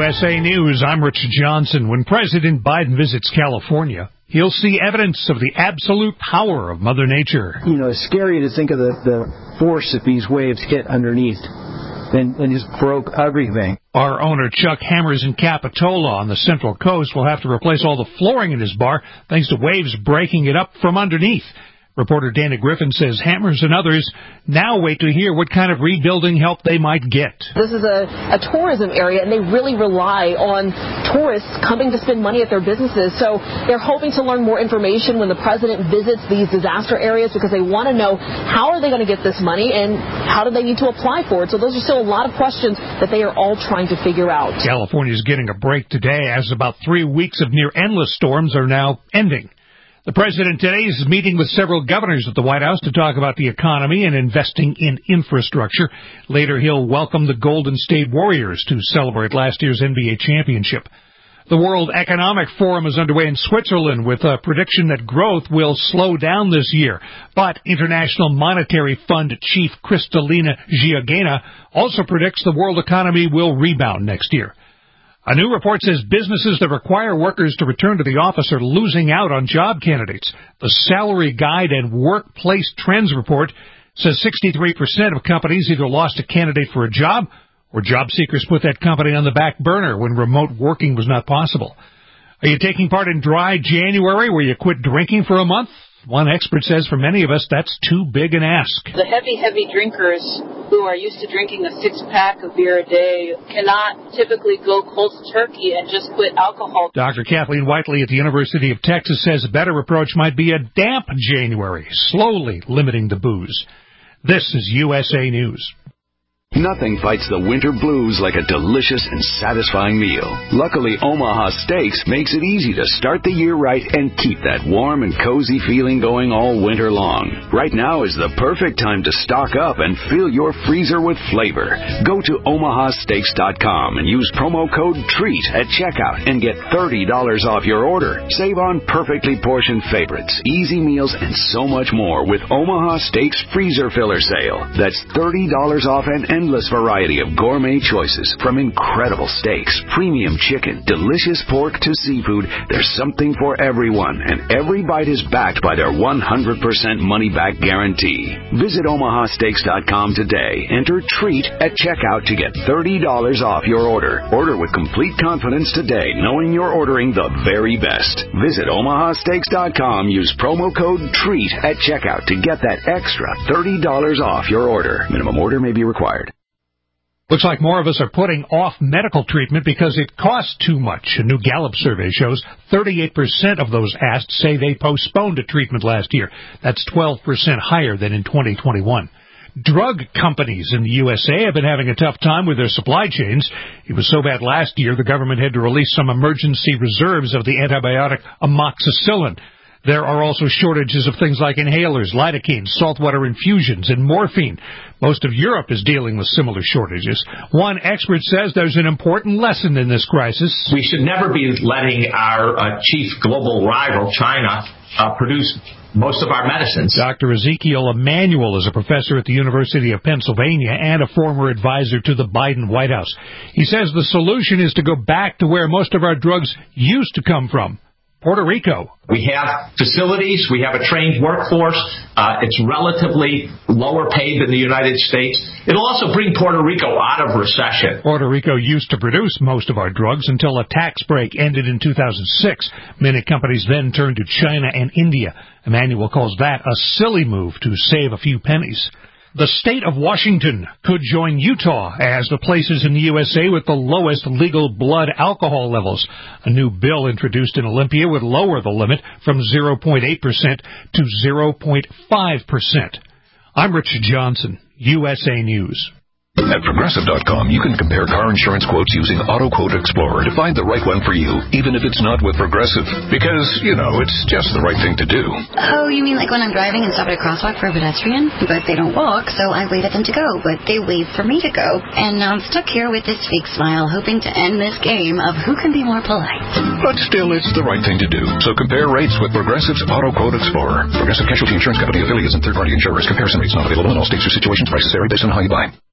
USA News, I'm Rich Johnson. When President Biden visits California, he'll see evidence of the absolute power of Mother Nature. You know, it's scary to think of the force that these waves hit underneath and just broke everything. Our owner, Chuck Hammers in Capitola on the Central Coast, will have to replace all the flooring in his bar thanks to waves breaking it up from underneath. Reporter Dana Griffin says Hammers and others now wait to hear what kind of rebuilding help they might get. This is a tourism area, and they really rely on tourists coming to spend money at their businesses. So they're hoping to learn more information when the president visits these disaster areas because they want to know how are they going to get this money and how do they need to apply for it. So those are still a lot of questions that they are all trying to figure out. California is getting a break today as about 3 weeks of near-endless storms are now ending. The president today is meeting with several governors at the White House to talk about the economy and investing in infrastructure. Later, he'll welcome the Golden State Warriors to celebrate last year's NBA championship. The World Economic Forum is underway in Switzerland with a prediction that growth will slow down this year. But International Monetary Fund Chief Kristalina Georgieva also predicts the world economy will rebound next year. A new report says businesses that require workers to return to the office are losing out on job candidates. The Salary Guide and Workplace Trends report says 63% of companies either lost a candidate for a job or job seekers put that company on the back burner when remote working was not possible. Are you taking part in Dry January where you quit drinking for a month? One expert says for many of us that's too big an ask. The heavy drinkers who are used to drinking a 6-pack of beer a day cannot typically go cold turkey and just quit alcohol. Dr. Kathleen Whiteley at the University of Texas says a better approach might be a damp January, slowly limiting the booze. This is USA News. Nothing fights the winter blues like a delicious and satisfying meal. Luckily, Omaha Steaks makes it easy to start the year right and keep that warm and cozy feeling going all winter long. Right now is the perfect time to stock up and fill your freezer with flavor. Go to omahasteaks.com and use promo code TREAT at checkout and get $30 off your order. Save on perfectly portioned favorites, easy meals, and so much more with Omaha Steaks Freezer Filler Sale. That's $30 off an endless variety of gourmet choices, from incredible steaks, premium chicken, delicious pork to seafood. There's something for everyone, and every bite is backed by their 100% money-back guarantee. Visit omahasteaks.com today. Enter TREAT at checkout to get $30 off your order. Order with complete confidence today, knowing you're ordering the very best. Visit omahasteaks.com. Use promo code TREAT at checkout to get that extra $30 off your order. Minimum order may be required. Looks like more of us are putting off medical treatment because it costs too much. A new Gallup survey shows 38% of those asked say they postponed a treatment last year. That's 12% higher than in 2021. Drug companies in the USA have been having a tough time with their supply chains. It was so bad last year the government had to release some emergency reserves of the antibiotic amoxicillin. There are also shortages of things like inhalers, lidocaine, saltwater infusions, and morphine. Most of Europe is dealing with similar shortages. One expert says there's an important lesson in this crisis. We should never be letting our chief global rival, China, produce most of our medicines. Dr. Ezekiel Emanuel is a professor at the University of Pennsylvania and a former advisor to the Biden White House. He says the solution is to go back to where most of our drugs used to come from. Puerto Rico. We have facilities. We have a trained workforce. It's relatively lower paid than the United States. It'll also bring Puerto Rico out of recession. Puerto Rico used to produce most of our drugs until a tax break ended in 2006. Many companies then turned to China and India. Emmanuel calls that a silly move to save a few pennies. The state of Washington could join Utah as the places in the USA with the lowest legal blood alcohol levels. A new bill introduced in Olympia would lower the limit from 0.8% to 0.5%. I'm Rich Johnson, USA News. At Progressive.com, you can compare car insurance quotes using Auto Quote Explorer to find the right one for you, even if it's not with Progressive. Because, it's just the right thing to do. Oh, you mean like when I'm driving and stop at a crosswalk for a pedestrian? But they don't walk, so I wave at them to go, but they wave for me to go. And now I'm stuck here with this fake smile, hoping to end this game of who can be more polite. But still, it's the right thing to do. So compare rates with Progressive's Auto Quote Explorer. Progressive Casualty Insurance Company affiliates and third-party insurers. Comparison rates not available in all states or situations. Prices vary based on how you buy.